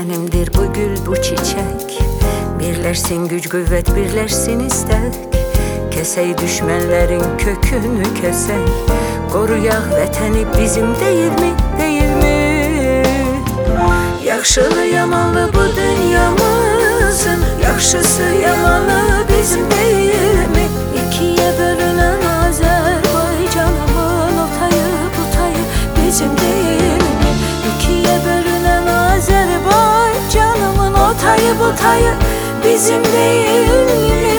benimdir bu gül bu çiçek. Birleşsin güç kuvvet birleşsin istek. Kesey düşmenlerin kökünü kesey. Koruyak vətəni bizim değil mi, değil mi? Yaxşılı yamanlı bu dünyamızın, yaxşısı yamanı bizim değil mi? İkiye bölünen Azerbaycanımın o tayı bu tayı bizim değil mi? İkiye bölünen Azerbaycanımın o tayı bu tayı bizim değil mi?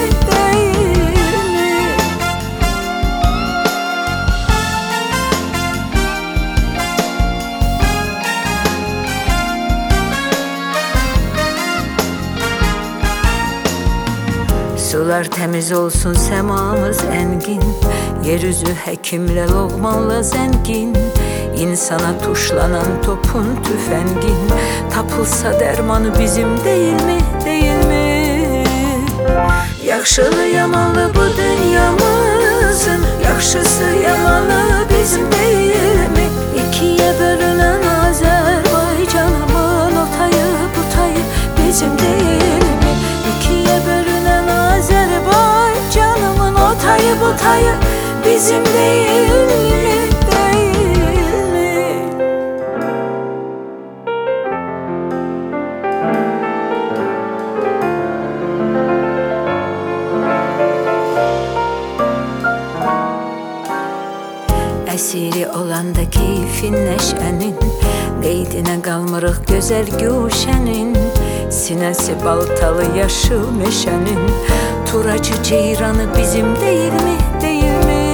Sular temiz olsun, semamız engin. Yeryüzü hekimle lokmanla zengin. İnsana tuşlanan topun tüfengin. Tapılsa dermanı bizim değil mi, değil mi? Yaxşılı yamanlı bu dünyamızın, yaxşısı yamanı bizim değil mi? İkiye bölünen Azerbaycanımın o tayı bu tayı bizim değil mi? İkiye bölünen Azerbaycanımın o tayı bu tayı bizim değil mi, değil mi? Əsiri olanda keyfin neşənin, meydinə qalmırıq gözəl güşənin. Sinəsi baltalı yaşıl meşənin, turacı ceyranı bizim değil mi, değil mi?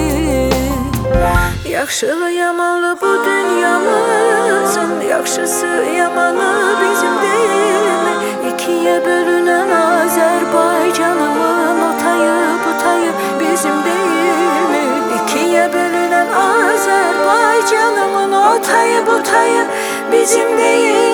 Yaxşılı yamanlı bu dünyamızın, yaxşısı yamanı bizim değil mi? İkiye bölünen Azerbaycanımın o tayı bu tayı bizim değil mi? İkiye bölünen Azerbaycanımın o tayı bu tayı bizim değil mi?